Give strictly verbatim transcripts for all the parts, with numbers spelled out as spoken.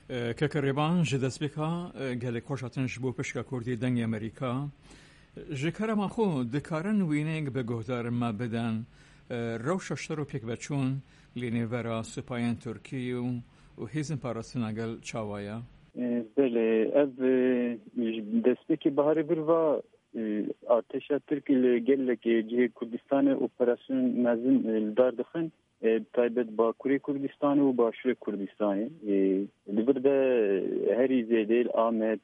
كقربان جدسبکا گل خوشاتنش بو پشکا کردی دنگ امریکا جکر ما خو دکارن ویننگ به گهدار ما بدن روش اشترو پیک بچون لینی ورا سپاین ترکی و هیزن پاراستناگل چاوایا بله اف دسبکی بهاری بروا ارتش ترکی گل که جه کردستان اپراسیون مزن دار دخن تایبت با کوری کردستان و با شور کردستان لبرده هری زیدل آمد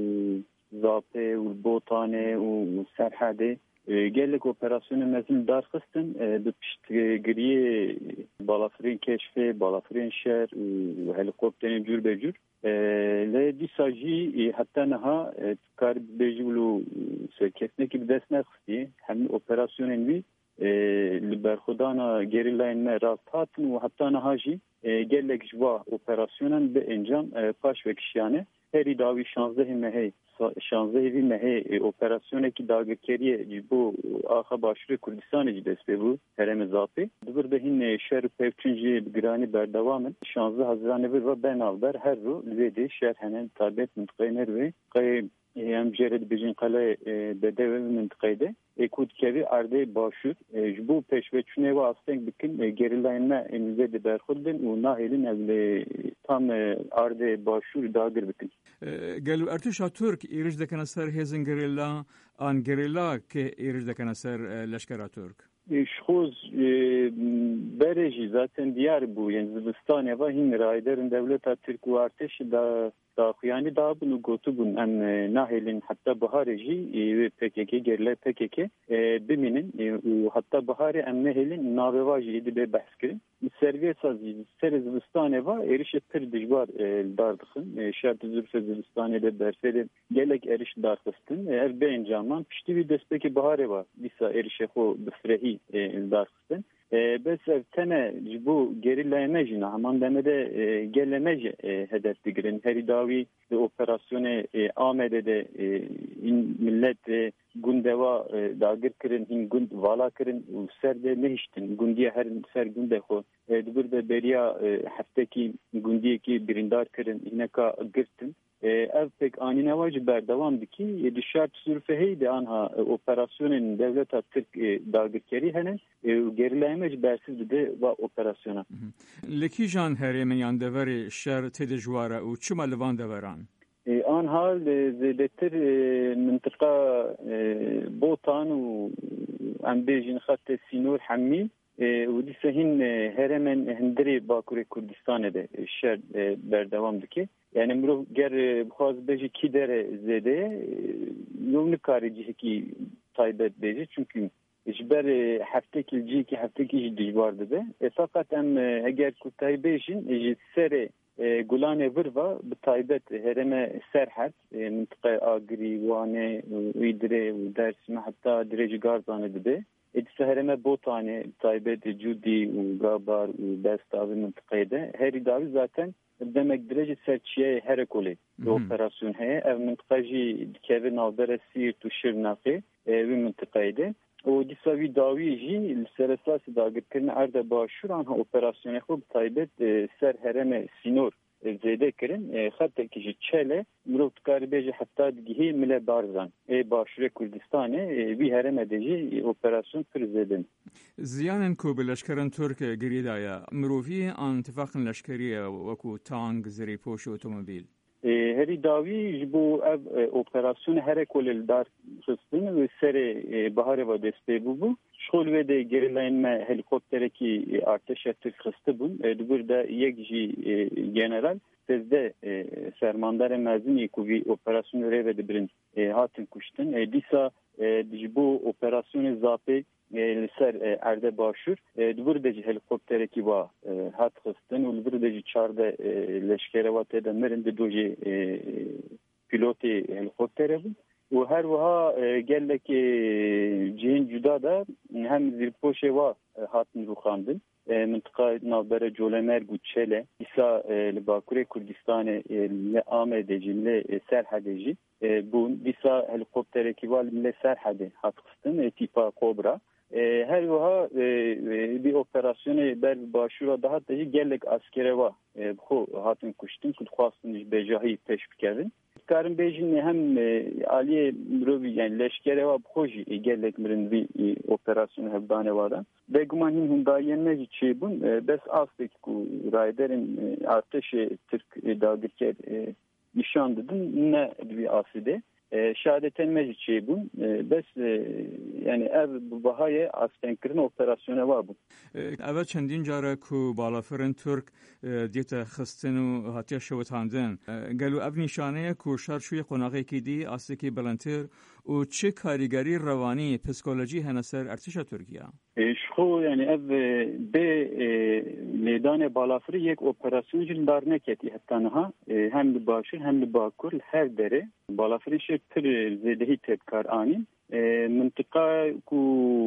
زاپه و بوتانه و سرحده گلک اپراسیون مزن دار خستن به پشتگیری بالافرین کشفه بالافرین شهر و هلیکوپترین جور به جور لدی ساجی حتی نها کار بجولو سرکتنه که بدست نخستی همین اپراسیون انوی لبرخودانا گریلاین ما راست هاتن و حتی نها جی گلک جوا اپراسیونن به انجام پاش وکشیانه هری داوی شانزده مهی شانزده وی مهی اپراسیونه که داگرکریه بو آخا باشور کردستان جی دست بو هرم زاپی دور به هین شهر پیوچنجی گرانی بردوامن شانزده هزرانه و بناوبر هر رو لویدی شهر هنن تابت منطقه نروی قیم هم جرد بجین قلعه بده و منطقه ده اکود کوی ارده باشور جبو پیشوچونه و آستنگ بکن گریلاین ما انوید برخود بن و ناهیلین اول tam arde başur dağır bitin. Gel ارتشا ترک ایرج دکن سر هزن گریلا آن گریلا که ایرج دکن سر لشکر ترک. شخوز برجی zaten diğer bu yani Zibistan eva hin raiderin devlet Türk ve ارتش da da yani da bunu gotu bun en nahelin hatta bahareci ve P K K gerle P K K biminin hatta bahari en nahelin navevaji idi be bahskirin serviye sazı ser Zibistan eva erişe pir dijbar dardıkın şart zürfe Zibistan'da berseli gelek eriş dardıkın ev bencaman pişti bir despeki bahare var bisa erişe ho bifrehi dardıkın bes tene bu gerilemeci haman demede gelemeci hedef digirin her davi operasyonu Ahmet'de millet gundeva dagir kirin hin gund vala kirin serde ne iştin gundiye her ser gunde ho burada beriya haftaki gundiye ki birindar kirin ineka girtin ev pek anine vacı berdevam diki dışarı sürfeheydi anha operasyonun devlet Türk dagirkeri henin gerilemeci bersiz de va operasyona. Leki jan heremen yan deveri şer tedjwara u çima levan deveran. آن حال زیادتر منطقه بوتان و امبیجین خط سینور حمی و دیسه هین هرمن هندری باکور کردستان ده شهر بردوام دکی yani مرو گر بخواز بیجی کی dere زده یوم نکاری کی taybet بیجی çünkü جبر هفته kilci ki hafte ki dijbardı be fakat em eğer kutay bejin sere Gulane Vırva bu taybet hereme serhat منطقه agri wane idre dersime hatta direci garzane de edise hereme botane taybet cudi gabar bestavi منطقede her davi zaten demek derece serçiye herekole operasyon he ev منطقه kevin alberesi tuşirnafe ev منطقede o disavi daviji serasası da gittiğine arda başuran ha operasyonu xub taybet ser hereme sinor zede kirin hatta ki çele murot karbeji hatta dihi mile barzan e başure Kürdistan'e bir hereme deji operasyon prizedin ziyanın ku bileşkerin Türk giridaya murovi antifakın leşkeriye veku tank zeri poş otomobil heri davi bu ev operasyonu herekolel dar kısmını ve sere bahare ve desteği bu bu şol ve de gerilenme helikoptereki arteşe Türk kıstı bun burada yekci general sizde sermandar mezuni kuvi operasyonu revede birin hatin kuştun disa bu operasyonu zape ser erde başur burada helikoptereki va hat kıstın burada çarda leşkere vatede merinde doji piloti helikoptere bu و هر وها گله که جهان جدا ده هم زیر پوشه و هاتن رو خواندن منطقه نابره جولمرگ و چله ایسا لباکوره کردستان ل آمده ل سرحدی بون دیسا هلیکوپتر کیوال ل سرحده هات خستن تیپا کوبرا her vaha bir operasyon ber başura daha da gelek askere va bu hatın kuştun kutkhastın bejahi teşvikevin karın bejin hem aliye rovi yani leşkere va proje gelek mirin bir operasyon hebdane vara begumanin hundayen meci bun bes astik ku rayderin artışı Türk dağdırker nişandıdın ne bir aside şehadeten meclisi bu. Bes yani ev bu bahaya astenkirin operasyonu var bu. Evet çendin cara ku balafırın Türk diyete xistinu hatiya şevtandın. Gelu ev nişaneye ku şarşuy qonağı kidi asiki balantir و چه کاریگری روانی پسیکولوژی هنسر ارتش ترکیه شو yani ev be meydan balafırı yek operasyon için darneketi hatta ha hem de başır hem de bakur her dere balafırı şey tır zedehi tepkar anin منطقه ku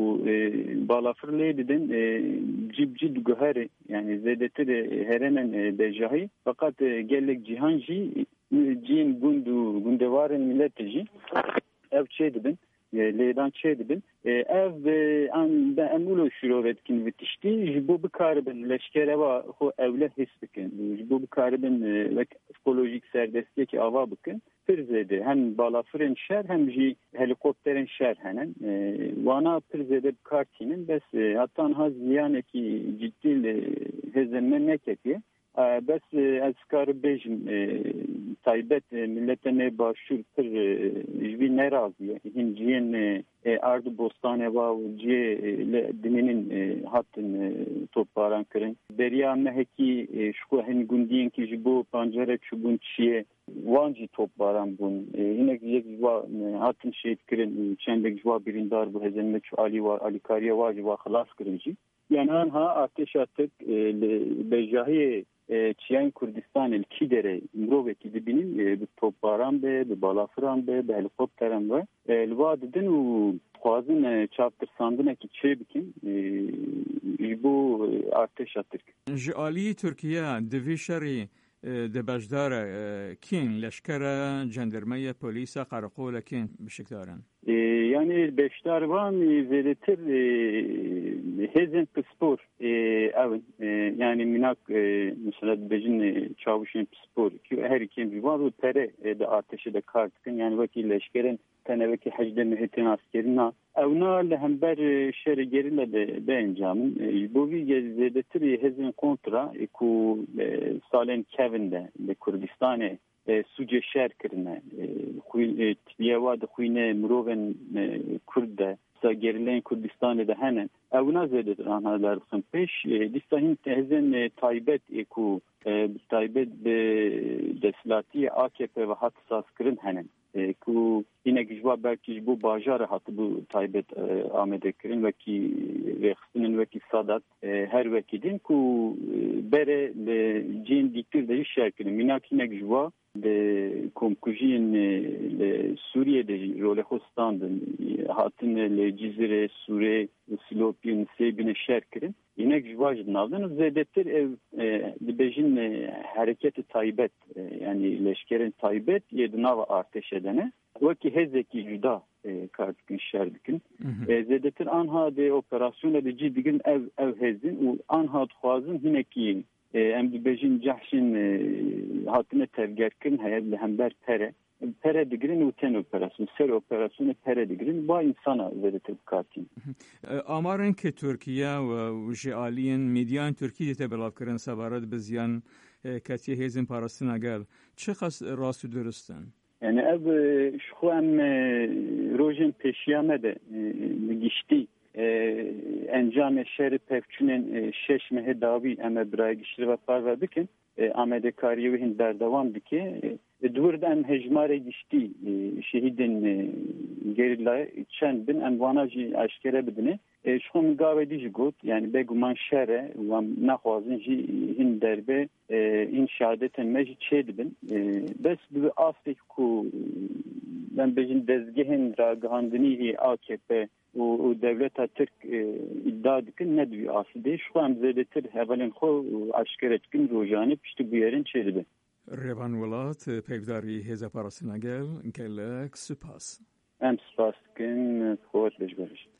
balafır leyden cibci duhari yani zedetir heremen bejahi fakat gelek cihanji cin gundu gundevarın milleteci ev çedibin leydan çedibin ev an da emulo şurovetkin vitişti bu bu karibin leşkere va ho evle hisbikin bu bu karibin ve psikolojik serbestlik ava bakın pirzede hem balafırın şer hem ji helikopterin şer henen vana pirzede kartinin bes hatta haz yaneki ciddi hezenme neketi bes azkar bejim taybet milletine başur pir jvi nerazı hinciyen ardu bostane va ciye dininin hattın toparan kırın beriya meheki şu hen gundiyen ki jibo pancere çubun çiye vanci toparan bun yine yek va hattın şey kırın çendek jva birindar bu hezenme şu ali va ali kariye va jva xalas kırıcı yani anha ateş attık bejahi Çiyan Kurdistan el kidere imroveki dibinin bu toparan be bu balafıran be bu helikopteran ve elvadidin u xwazin çaptır sandına ki çebikin bu ateş attık. Ji aliyê Türkiye divê şerê de bejdara kîn leşkera cendermeya polîsa qarakola kîn bişikdarin. Yani beşler van zêdetir hezin spor evin yani minak mesela bejin çavuşun spor ki her kim var o tere de ateşi de kartın yani vakil leşkerin teneveki hacde mühitin askerina evna lehember şeri gerile de bencamın bu bir zêdetir hezin kontra ku salen Kevin'de de Kurdistan'e سوجه شهر کرنه خوی تلیوا د خوینه مروون کرد sa gerilen Kurdistan'da da hemen evna zedet anhalar bıxın peş distahin tezen taybet eku taybet deslati A K P ve hatsas kırın hemen ku yine gücva belki bu bajar hatı bu taybet amede kırın ve ki rexsinin ve ki sadat her vekidin ku bere cin diktir de şarkının minakine gücva de komkujin le Suriye'de role hostandın hatın le Cizre, Suriye, Silopin, Sebine şerkirin yine güvajın aldınız zedettir ev dibejin hareketi taybet yani leşkerin taybet yedinava arteş edene ve ki hezeki juda kartkin şerdikin zedettir anha de operasyon edici digin ev ev hezin anha tuhazın yine ki em dibejin cahşin hatine tevgerkin hayal hember pere pere digirin uten operasyon ser operasyonu pere digirin ba insana veretir katin amarın ki Türkiye ve jaliyen medyan Türkiye te belavkirin sabarat bizyan katiye hezin parasına gel çıkas rastı dürüstten yani ev şu em rojin peşiyame de gişti encam şehri pevçünün şeş mehe davi eme biraya giştir ve parva dikin amede kariye ve hinder devam dike durdan hecmare gişti şehidin gerilla çen bin envanajı aşkere bidine şu mugave dici got yani beguman şere ve nahwazın ji hinder be inşaadeten meci çedibin bes bu afrik ku ben bejin dezgehen ragahandini A K P و دولت ترک iddia dikin ne diyor aslında şu an zeyletir hevalin xo aşkar etkin rojane pişti bu yerin çelibe. Revan Welat peyvdari heza parasına gel gelek süpas. Em spas dikin kuvvet bejberiş.